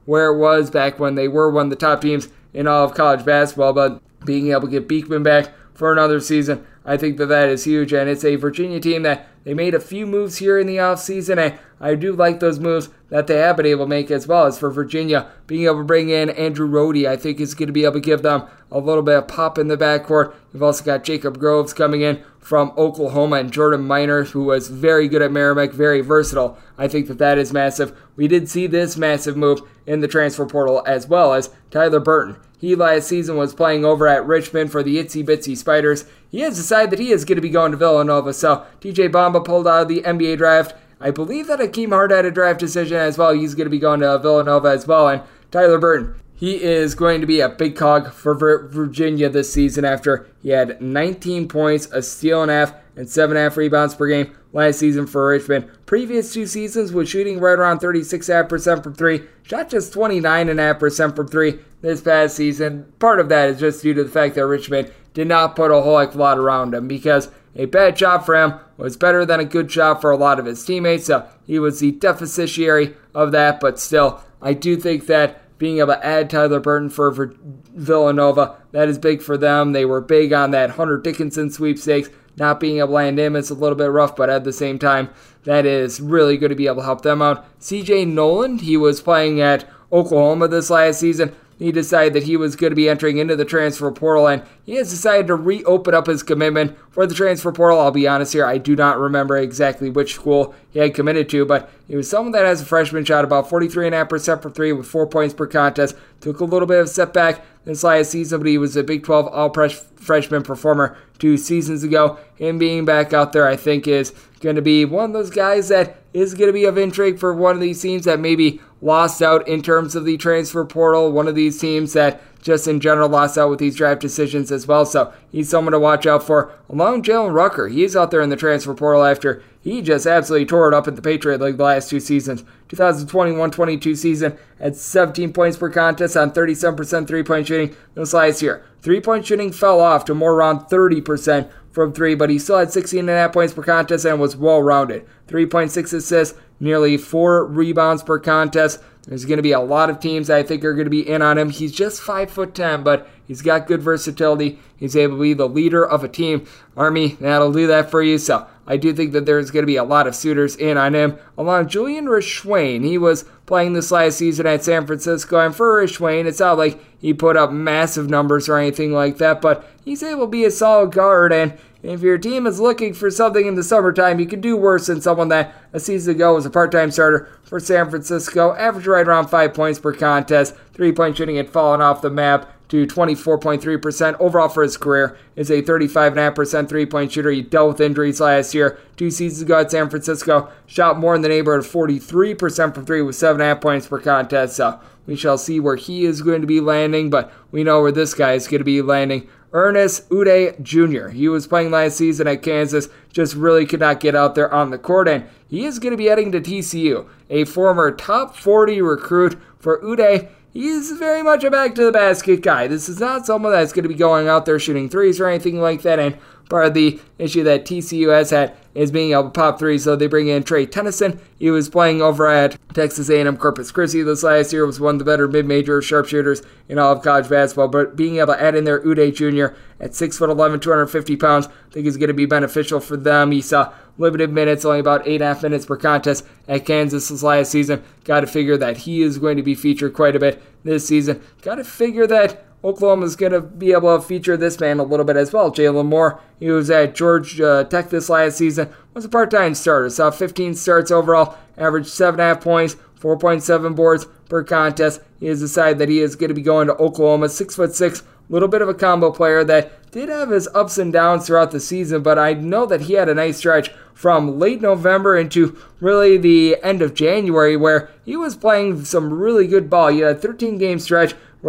where it was back when they were one of the top teams in all of college basketball, but being able to get Beekman back for another season, I think that that is huge, and it's a Virginia team that they made a few moves here in the offseason, and I do like those moves that they have been able to make as well. As for Virginia, being able to bring in Andrew Rohde, I think is going to be able to give them a little bit of pop in the backcourt. You've also got Jacob Groves coming in from Oklahoma and Jordan Minor, who was very good at Merrimack, very versatile. I think that that is massive. We did see this massive move in the transfer portal as well as Tyler Burton. He last season was playing over at Richmond for the Itsy Bitsy Spiders. He has decided that he is going to be going to Villanova, so T J Bamba pulled out of the N B A draft. I believe that Hakeem Hart had a draft decision as well. He's going to be going to Villanova as well, and Tyler Burton, he is going to be a big cog for Virginia this season after he had nineteen points, a steal and a half, and seven and a half rebounds per game last season for Richmond. Previous two seasons was shooting right around thirty-six point five percent from three, shot just twenty-nine point five percent from three this past season. Part of that is just due to the fact that Richmond did not put a whole heck of a lot around him, because a bad shot for him was better than a good shot for a lot of his teammates, so he was the deficitary of that, but still, I do think that being able to add Tyler Burton for Villanova, that is big for them. They were big on that Hunter Dickinson sweepstakes. Not being able to land him is a little bit rough, but at the same time, that is really going to be able to help them out. C J Noland, he was playing at Oklahoma this last season. He decided that he was going to be entering into the transfer portal, and he has decided to reopen up his commitment for the transfer portal. I'll be honest here, I do not remember exactly which school he had committed to, but he was someone that has a freshman shot about forty-three point five percent for three with four points per contest. Took a little bit of a setback this last season, but he was a Big twelve all-freshman performer two seasons ago. Him being back out there, I think, is going to be one of those guys that is going to be of intrigue for one of these teams that maybe lost out in terms of the transfer portal, one of these teams that just in general lost out with these draft decisions as well. So he's someone to watch out for. Along Jalen Rucker, he's out there in the transfer portal after he just absolutely tore it up in the Patriot League the last two seasons. twenty twenty-one twenty-two season at seventeen points per contest on thirty-seven percent three-point shooting this last year. Three-point shooting fell off to more around thirty percent from three, but he still had sixteen point five points per contest and was well-rounded. three point six assists, nearly four rebounds per contest. There's going to be a lot of teams that I think are going to be in on him. He's just five foot ten, but he's got good versatility. He's able to be the leader of a team. Army, that'll do that for you. So I do think that there's going to be a lot of suitors in on him. Along Julian Rashwain, he was playing this last season at San Francisco, and for Rashwain, it's not like he put up massive numbers or anything like that, but he's able to be a solid guard, and if your team is looking for something in the summertime, you can do worse than someone that a season ago was a part-time starter for San Francisco. Averaged right around five points per contest. Three-point shooting had fallen off the map to twenty-four point three percent. Overall for his career is a thirty-five point five percent three-point shooter. He dealt with injuries last year. Two seasons ago at San Francisco, shot more in the neighborhood of forty-three percent from three with seven point five points per contest. So we shall see where he is going to be landing, but we know where this guy is going to be landing. Ernest Udeh Junior He was playing last season at Kansas, just really could not get out there on the court, and he is going to be heading to T C U. A former top forty recruit for Udeh. He's very much a back-to-the-basket guy. This is not someone that's going to be going out there shooting threes or anything like that, and part of the issue that T C U has had is being able to pop threes, so they bring in Trey Tennyson. He was playing over at Texas A and M Corpus Christi this last year, was one of the better mid-major sharpshooters in all of college basketball, but being able to add in there Udeh Junior at six foot eleven, two hundred fifty pounds, I think is going to be beneficial for them. He saw limited minutes, only about eight and a half minutes per contest at Kansas this last season. Got to figure that he is going to be featured quite a bit this season. Got to figure that Oklahoma is going to be able to feature this man a little bit as well. Jalen Moore, he was at Georgia Tech this last season, was a part-time starter. Saw fifteen starts overall, averaged seven point five points, four point seven boards per contest. He has decided that he is going to be going to Oklahoma, six foot six, little bit of a combo player that did have his ups and downs throughout the season, but I know that he had a nice stretch from late November into really the end of January where he was playing some really good ball. He had a thirteen-game stretch where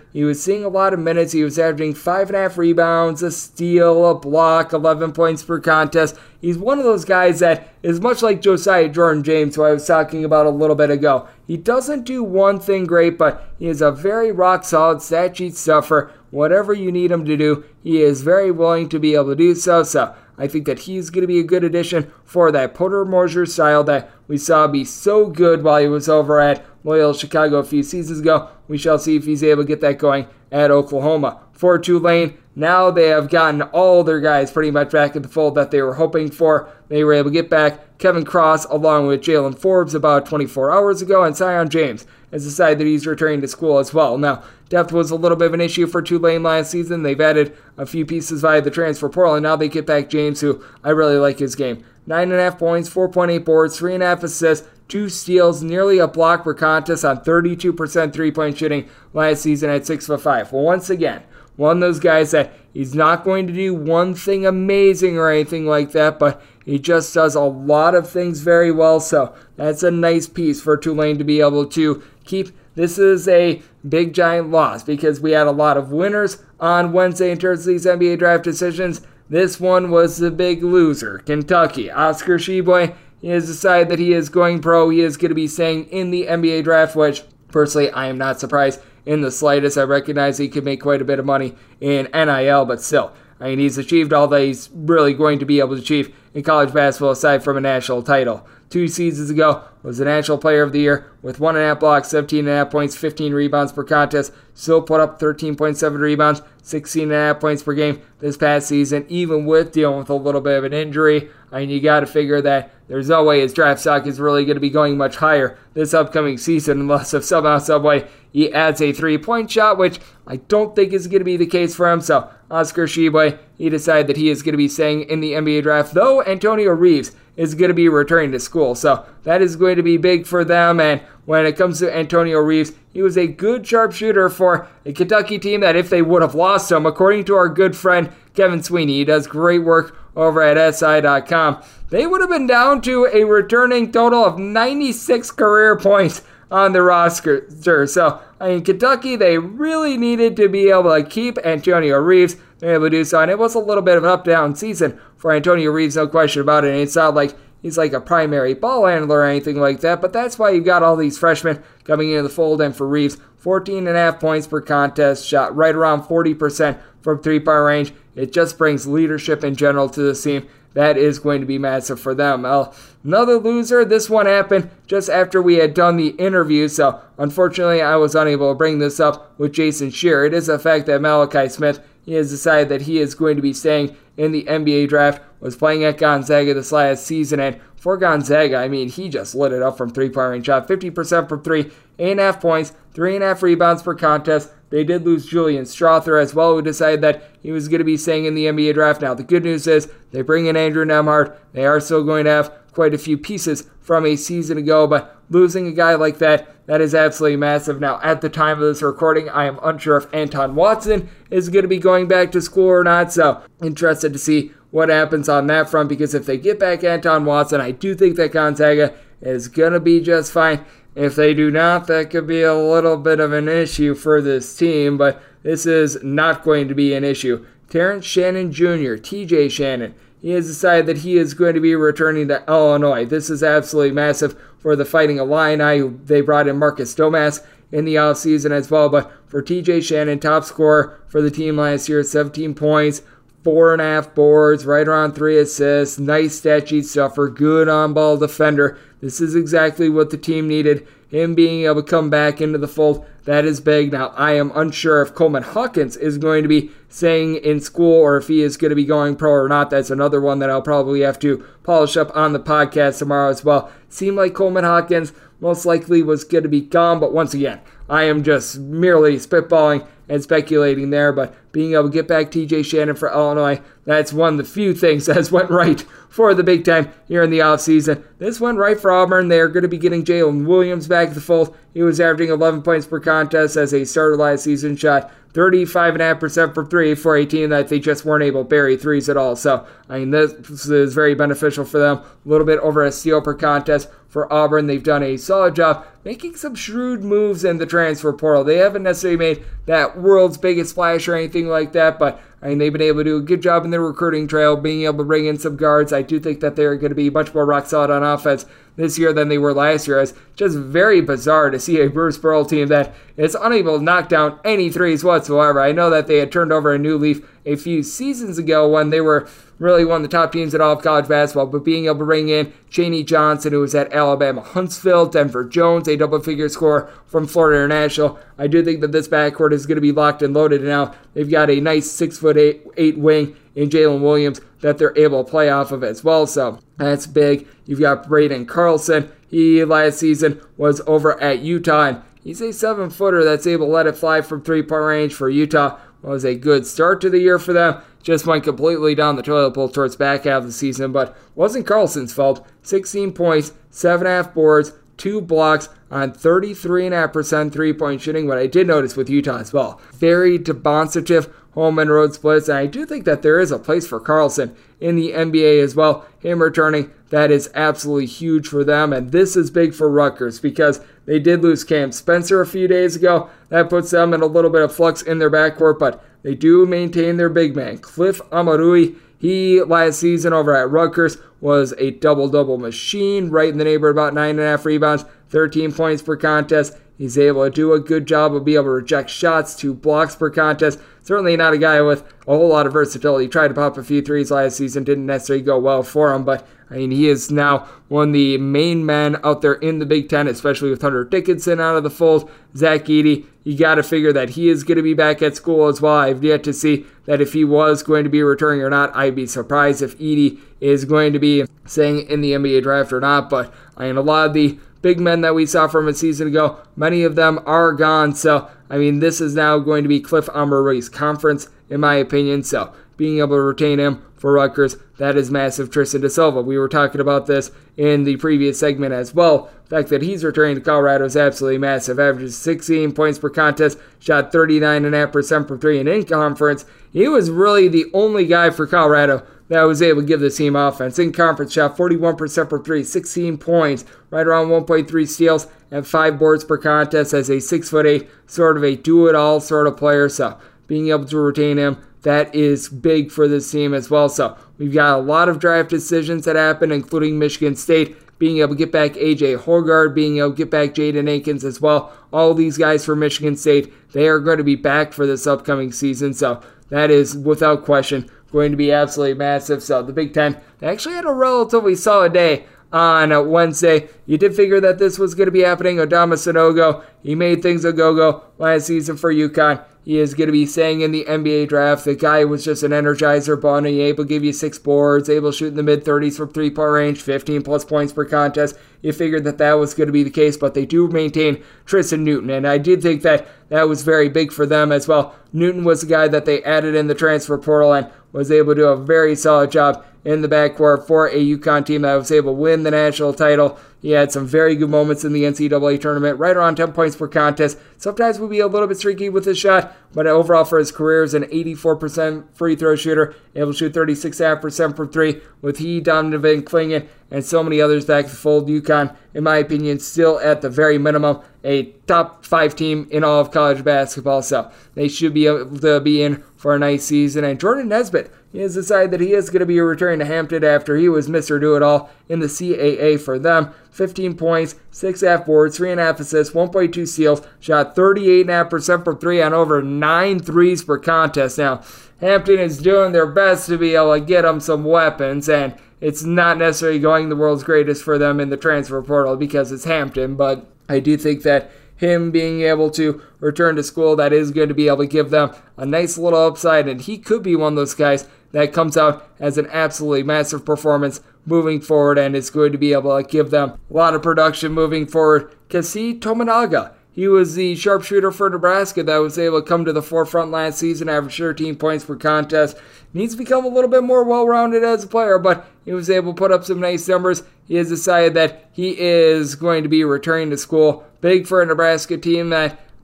he was seeing a lot of minutes. He was averaging five and a half rebounds, a steal, a block, eleven points per contest. He's one of those guys that is much like Josiah Jordan-James, who I was talking about a little bit ago. He doesn't do one thing great, but he is a very rock-solid stat sheet stuffer. Whatever you need him to do, he is very willing to be able to do so. So I think that he's going to be a good addition for that Porter Moser style that we saw be so good while he was over at Loyola Chicago a few seasons ago. We shall see if he's able to get that going at Oklahoma. For Tulane, now they have gotten all their guys pretty much back in the fold that they were hoping for. They were able to get back Kevin Cross along with Jalen Forbes about twenty-four hours ago, and Zion James has decided that he's returning to school as well. Now, depth was a little bit of an issue for Tulane last season. They've added a few pieces via the transfer portal, and now they get back James, who I really like his game. Nine and a half points, four point eight boards, three and a half assists, two steals, nearly a block per contest on thirty-two percent three-point shooting last season at six foot five. Well, once again, one of those guys that he's not going to do one thing amazing or anything like that, but he just does a lot of things very well, so that's a nice piece for Tulane to be able to keep. This is a big, giant loss because we had a lot of winners on Wednesday in terms of these N B A draft decisions. This one was the big loser, Kentucky. Oscar Tshiebwe, he has decided that he is going pro. He is going to be staying in the N B A draft, which, personally, I am not surprised in the slightest. I recognize he could make quite a bit of money in N I L, but still, I mean, he's achieved all that he's really going to be able to achieve in college basketball aside from a national title. Two seasons ago was the National Player of the Year with one and a half blocks, seventeen and a half points, fifteen rebounds per contest. Still put up thirteen point seven rebounds, sixteen and a half points per game this past season, even with dealing with a little bit of an injury. I mean, you got to figure that there's no way his draft stock is really going to be going much higher this upcoming season unless if somehow, some way, he adds a three-point shot, which I don't think is going to be the case for him. So Oscar Tshiebwe, he decided that he is going to be staying in the N B A draft, though Antonio Reeves is going to be returning to school. So that is going to be big for them. And when it comes to Antonio Reeves, he was a good sharpshooter for a Kentucky team that if they would have lost him, according to our good friend Kevin Sweeney, he does great work over at S I dot com, they would have been down to a returning total of ninety-six career points on the roster. So, I mean, Kentucky, they really needed to be able to keep Antonio Reeves. They were able to do so, and it was a little bit of an up-down season for Antonio Reeves, no question about it. And it's not like he's like a primary ball handler or anything like that, but that's why you've got all these freshmen coming into the fold. And for Reeves, fourteen and a half points per contest, shot right around forty percent from three-point range. It just brings leadership in general to the team. That is going to be massive for them. Uh, another loser, this one happened just after we had done the interview, so unfortunately I was unable to bring this up with Jason Scheer. It is a fact that Malachi Smith, he has decided that he is going to be staying in the N B A draft, was playing at Gonzaga this last season, and for Gonzaga, I mean, he just lit it up from three-point range, shot fifty percent from three, eight and a half points, three and a half rebounds per contest. They did lose Julian Strother as well, who decided that he was going to be staying in the N B A draft. Now, the good news is they bring in Andrew Nembhard. They are still going to have quite a few pieces from a season ago, but losing a guy like that, that is absolutely massive. Now, at the time of this recording, I am unsure if Anton Watson is going to be going back to school or not, so interested to see what happens on that front, because if they get back Anton Watson, I do think that Gonzaga is going to be just fine. If they do not, that could be a little bit of an issue for this team, but this is not going to be an issue. Terrence Shannon Junior, T J Shannon, he has decided that he is going to be returning to Illinois. This is absolutely massive for the Fighting Illini. They brought in Marcus Domask in the offseason as well, but for T J Shannon, top scorer for the team last year, seventeen points, four and a half boards, right around three assists, nice stat sheet stuffer, good on-ball defender. This is exactly what the team needed. Him being able to come back into the fold, that is big. Now, I am unsure if Coleman Hawkins is going to be staying in school or if he is going to be going pro or not. That's another one that I'll probably have to polish up on the podcast tomorrow as well. Seemed like Coleman Hawkins most likely was going to be gone, but once again, I am just merely spitballing and speculating there, but being able to get back T J Shannon for Illinois, that's one of the few things that has went right for the Big Ten here in the offseason. This went right for Auburn. They're going to be getting Jalen Williams back to the fold. He was averaging eleven points per contest as a starter last season, shot thirty-five point five percent from three for a team that they just weren't able to bury threes at all. So, I mean, this is very beneficial for them. A little bit over a steal per contest for Auburn. They've done a solid job making some shrewd moves in the transfer portal. They haven't necessarily made that world's biggest splash or anything like that, but I mean, they've been able to do a good job in their recruiting trail, being able to bring in some guards. I do think that they're going to be much more rock solid on offense this year than they were last year. It's just very bizarre to see a Bruce Pearl team that is unable to knock down any threes whatsoever. I know that they had turned over a new leaf a few seasons ago when they were really one of the top teams in all of college basketball, but being able to bring in Chaney Johnson, who was at Alabama Huntsville, Denver Jones, a double-figure scorer from Florida International, I do think that this backcourt is going to be locked and loaded now. They've got a nice six foot eight, eight wing in Jalen Williams that they're able to play off of as well, so that's big. You've got Braden Carlson. He last season was over at Utah, and he's a seven-footer that's able to let it fly from three-point range for Utah. It was a good start to the year for them. Just went completely down the toilet bowl towards back half of the season, but wasn't Carlson's fault. sixteen points, seven point five boards, two blocks on thirty-three point five percent three-point shooting. What I did notice with Utah as well, very demonstrative home and road splits, and I do think that there is a place for Carlson in the N B A as well. Him returning, that is absolutely huge for them, and this is big for Rutgers because they did lose Cam Spencer a few days ago. That puts them in a little bit of flux in their backcourt, but they do maintain their big man. Cliff Amarui, he last season over at Rutgers was a double-double machine, right in the neighborhood, about nine point five rebounds, thirteen points per contest. He's able to do a good job of being able to reject shots, two blocks per contest. Certainly not a guy with a whole lot of versatility. He tried to pop a few threes last season, didn't necessarily go well for him, but I mean, he is now one of the main men out there in the Big Ten, especially with Hunter Dickinson out of the fold. Zach Edey, you got to figure that he is going to be back at school as well. I've yet to see that if he was going to be returning or not. I'd be surprised if Edey is going to be staying in the N B A draft or not, but I mean, a lot of the big men that we saw from a season ago, many of them are gone, so I mean, this is now going to be Cliff Amarui's conference, in my opinion, so being able to retain him for Rutgers, that is massive. Tristan da Silva, we were talking about this in the previous segment as well. The fact that he's returning to Colorado is absolutely massive. Averages sixteen points per contest, shot thirty-nine point five percent from three, and in conference, he was really the only guy for Colorado that was able to give the team offense. In conference, shot forty-one percent from three, sixteen points, right around one point three steals, and five boards per contest as a six foot eight, sort of a do-it-all sort of player. So being able to retain him, that is big for this team as well. So we've got a lot of draft decisions that happen, including Michigan State being able to get back A J Hoggard, being able to get back Jaden Akins as well. All these guys for Michigan State, they are going to be back for this upcoming season. So that is, without question, going to be absolutely massive. So the Big Ten, they actually had a relatively solid day on Wednesday. You did figure that this was going to be happening. Adama Sanogo, he made things a go-go last season for UConn. He is going to be staying in the N B A draft. The guy was just an energizer bunny, able to give you six boards, able to shoot in the mid-thirties from three-point range, fifteen plus points per contest. You figured that that was going to be the case, but they do maintain Tristan Newton, and I did think that that was very big for them as well. Newton was the guy that they added in the transfer portal and was able to do a very solid job in the backcourt for a UConn team that was able to win the national title. He had some very good moments in the N C double A tournament, right around ten points per contest. Sometimes would be a little bit streaky with his shot, but overall for his career is an eighty-four percent free throw shooter, able to shoot thirty-six point five percent from three, with he, Donovan Clingan, and so many others back to the fold. UConn, in my opinion, still at the very minimum a top five team in all of college basketball, so they should be able to be in for a nice season. And Jordan Nesbitt, he has decided that he is going to be returning to Hampton after he was Mister Do-It-All in the C A A for them. fifteen points, six point five boards, three point five assists, one point two steals, shot thirty-eight point five percent from three on over nine threes per contest. Now, Hampton is doing their best to be able to get them some weapons, and it's not necessarily going the world's greatest for them in the transfer portal because it's Hampton, but I do think that him being able to return to school, that is going to be able to give them a nice little upside, and he could be one of those guys that comes out as an absolutely massive performance moving forward and is going to be able to give them a lot of production moving forward. Kasi Tominaga, he was the sharpshooter for Nebraska that was able to come to the forefront last season, average thirteen points per contest. Needs to become a little bit more well-rounded as a player, but he was able to put up some nice numbers. He has decided that he is going to be returning to school. Big for a Nebraska team that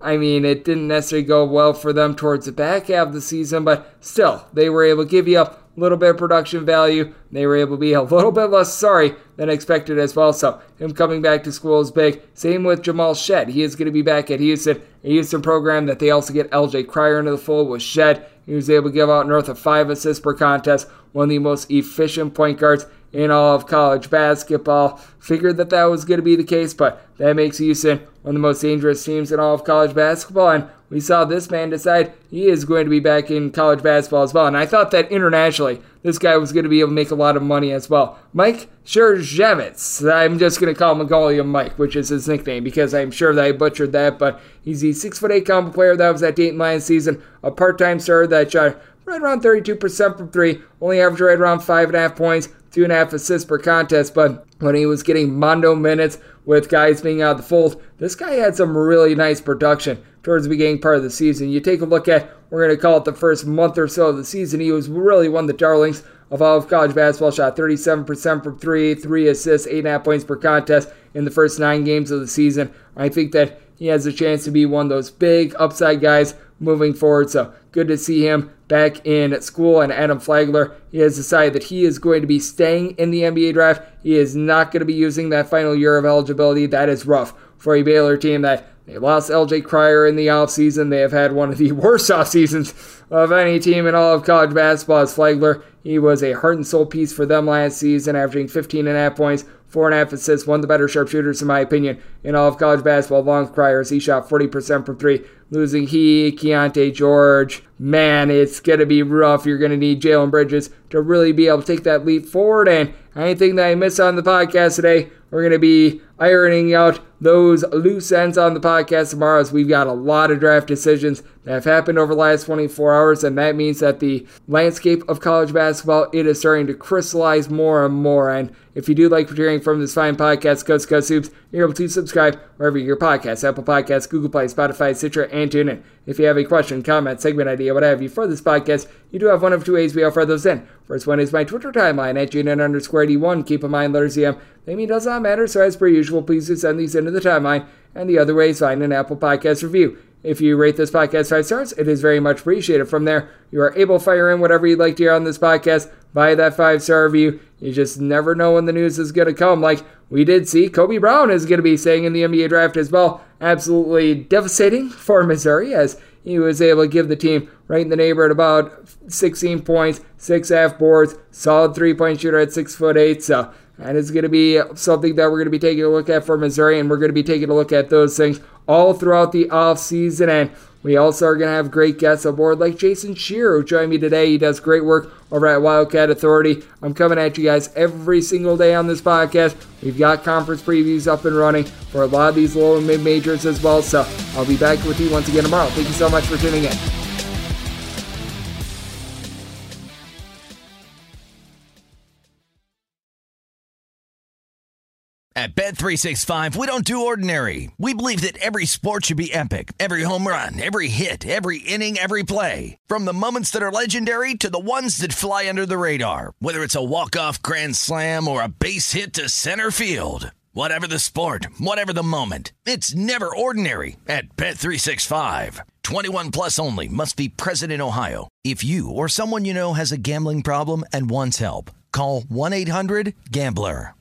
I mean, it didn't necessarily go well for them towards the back half of the season, but still, they were able to give you up a little bit of production value. They were able to be a little bit less sorry than expected as well. So him coming back to school is big. Same with Jamal Shead. He is going to be back at Houston, a Houston program that they also get L J Cryer into the fold with Shead. He was able to give out north of five assists per contest, one of the most efficient point guards in all of college basketball. Figured that that was going to be the case, but that makes Houston one of the most dangerous teams in all of college basketball, and we saw this man decide he is going to be back in college basketball as well. And I thought that internationally, this guy was going to be able to make a lot of money as well. Mike Krzyzewski. I'm just going to call him Magolium Mike, which is his nickname, because I'm sure that I butchered that, but he's the six foot eight combo player that was at Dayton Lions season, a part-time starter that shot right around thirty-two percent from three, only averaged right around five and a half points, two and a half assists per contest, but when he was getting mondo minutes with guys being out of the fold, this guy had some really nice production towards the beginning part of the season. You take a look at, we're going to call it the first month or so of the season, he was really one of the darlings of all of college basketball. Shot thirty-seven percent from three, three assists, eight and a half points per contest in the first nine games of the season. I think that he has a chance to be one of those big upside guys moving forward, so good to see him back in school. And Adam Flagler, he has decided that he is going to be staying in the N B A draft. He is not going to be using that final year of eligibility. That is rough for a Baylor team that they lost L J Cryer in the offseason. They have had one of the worst off seasons of any team in all of college basketball as Flagler. He was a heart and soul piece for them last season, averaging fifteen and a half points, four and a half assists, one of the better sharpshooters, in my opinion, in all of college basketball, along with Cryer, as he shot forty percent from three. Losing he, Keontae George, man, it's going to be rough. You're going to need Jalen Bridges to really be able to take that leap forward. And anything that I missed on the podcast today, we're going to be ironing out those loose ends on the podcast tomorrow, as we've got a lot of draft decisions that have happened over the last twenty-four hours, and that means that the landscape of college basketball, it is starting to crystallize more and more. And if you do like what you're hearing from this fine podcast, Coast to Coast Hoops, you're able to subscribe wherever you get your podcasts, Apple Podcasts, Google Play, Spotify, Stitcher, and TuneIn. If you have a question, comment, segment idea, what have you for this podcast, you do have one of two ways we offer those in. First one is my Twitter timeline at J N underscore eighty-one. Keep in mind, letters E M. They mean does not matter, so as per usual, please do send these into the timeline. And the other way is find an Apple Podcast review. If you rate this podcast five stars, it is very much appreciated. From there, you are able to fire in whatever you'd like to hear on this podcast via that five-star review. You just never know when the news is going to come. Like we did see, Kobe Brown is going to be staying in the N B A draft as well. Absolutely devastating for Missouri, as he was able to give the team right in the neighborhood about sixteen points, six half boards, solid three-point shooter at six foot eight. So that is going to be something that we're going to be taking a look at for Missouri, and we're going to be taking a look at those things all throughout the offseason. And we also are going to have great guests aboard like Jason Shearer, who joined me today. He does great work over at Wildcat Authority. I'm coming at you guys every single day on this podcast. We've got conference previews up and running for a lot of these low and mid-majors as well. So I'll be back with you once again tomorrow. Thank you so much for tuning in. At Bet three sixty-five, we don't do ordinary. We believe that every sport should be epic. Every home run, every hit, every inning, every play. From the moments that are legendary to the ones that fly under the radar. Whether it's a walk-off grand slam or a base hit to center field. Whatever the sport, whatever the moment. It's never ordinary at Bet three sixty-five. twenty-one plus only. Must be present in Ohio. If you or someone you know has a gambling problem and wants help, call one eight hundred gambler.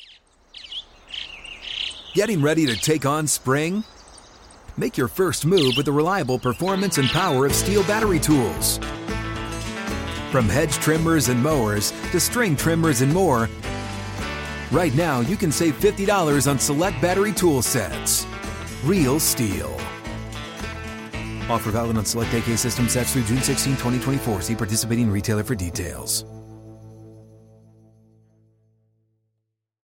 Getting ready to take on spring? Make your first move with the reliable performance and power of Steel battery tools. From hedge trimmers and mowers to string trimmers and more, right now you can save fifty dollars on select battery tool sets. Real Steel. Offer valid on select A K system sets through June sixteenth, twenty twenty-four. See participating retailer for details.